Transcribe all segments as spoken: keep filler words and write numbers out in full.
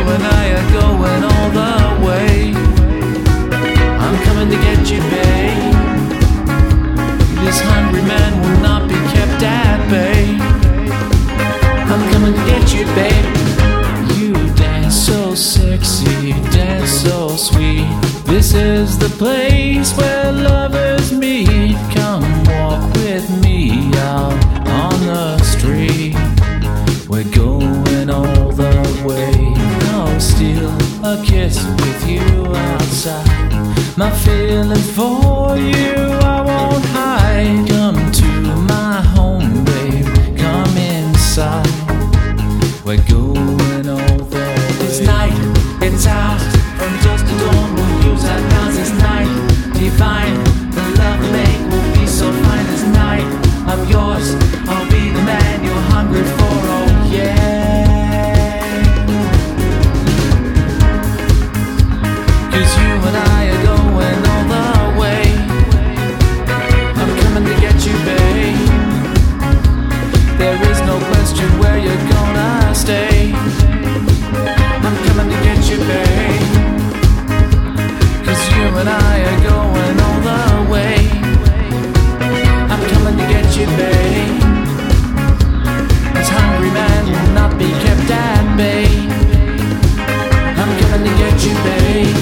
and I are going all the way. I'm coming to get you, babe. This hungry man will not be kept at bay. I'm coming to get you, babe. You dance so sexy, dance so sweet. This is the place where lovers meet. Come walk with me out on the street. We're going all the way. I'll steal a kiss with you outside. My feeling for you I won't hide. Come to my home, babe, come inside. We're going all the way. It's night, it's out, from dusk to dawn we'll use our guns. It's night, divine, the love we make will be so fine. It's night, I'm yours, I'll be the man you're hungry for, oh yeah. Cause you and I are going all the way. I'm coming to get you, babe. There is no question where you're gonna stay. I'm coming to get you, babe. Cause you and I are going all the way. I'm coming to get you, babe. This hungry man will not be kept at bay. I'm coming to get you, babe.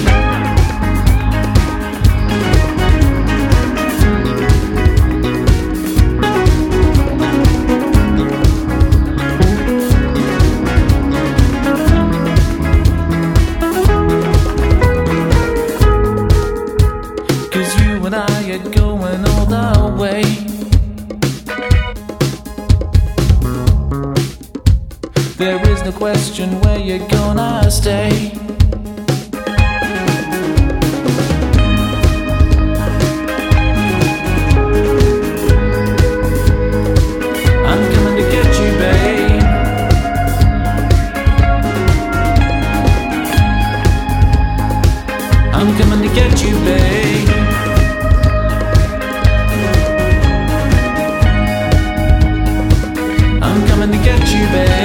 And I are going all the way. There is no question where you're gonna stay. I'm coming to get you, babe. I'm coming to get you, babe. I'm coming to get you, babe.